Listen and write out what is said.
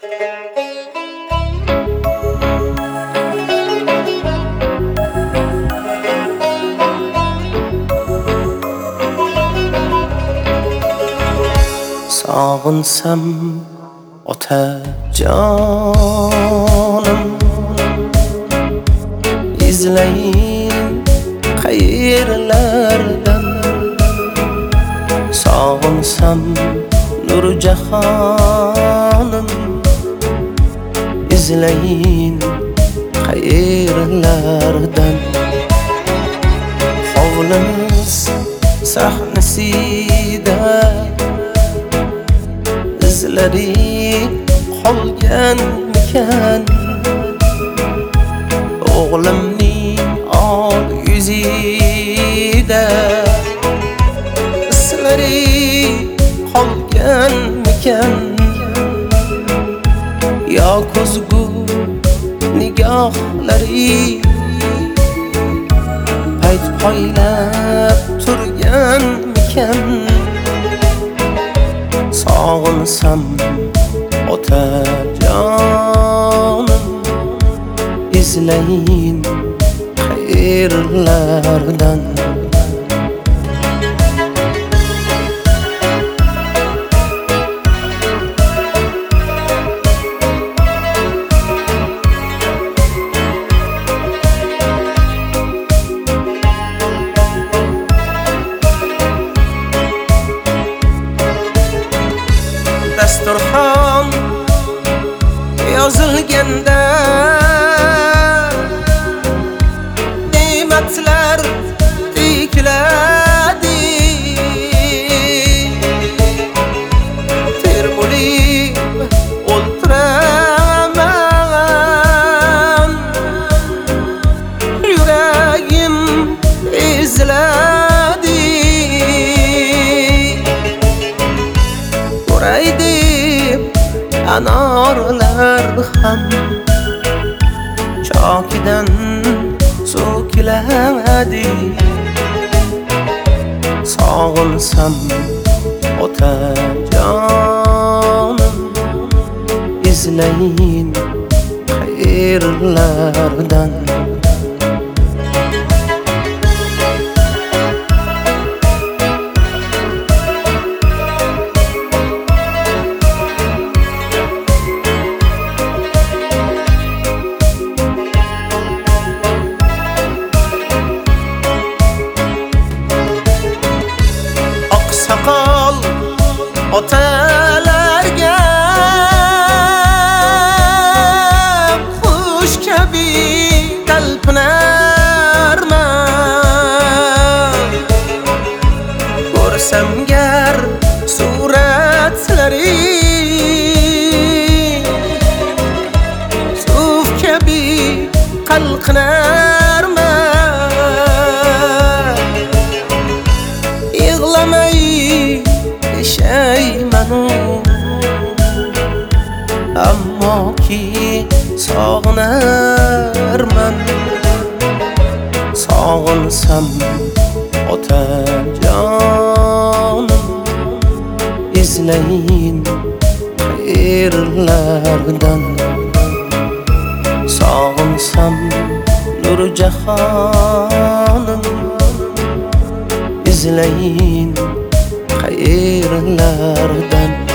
Sağınsam otacanım, izleyin hayırlardan. Sağınsam nur cahanım, izleyin hayırlardan. Hovlimiz sahnesida izleri qolganmikan, o'g'limning ol yuzida izlari qolganmikan, yo ko'zgu nigohlari payt poylab turganmikan. Sağınsam otacanım, izleyin hayırlardan. Dasturxon yozilganda ne'matlar tikladi, termulib o'ltiraman, yuragim eziladi. Uray deb anorlar ham chokidan so'kiladi. Sog'insam otajonim, izlayin hayırlardan. Oqsoqol otalarga qush kabi talpinarman, ko'rsam gar suratlari suv kabi qalqinarman. Yig'lamay yashaymanu, ammo ki sog'inarman. Sog'insam otajonim, izlayin hayırlardan. Sog'insam nur cahonim, izlayin hayırlardan.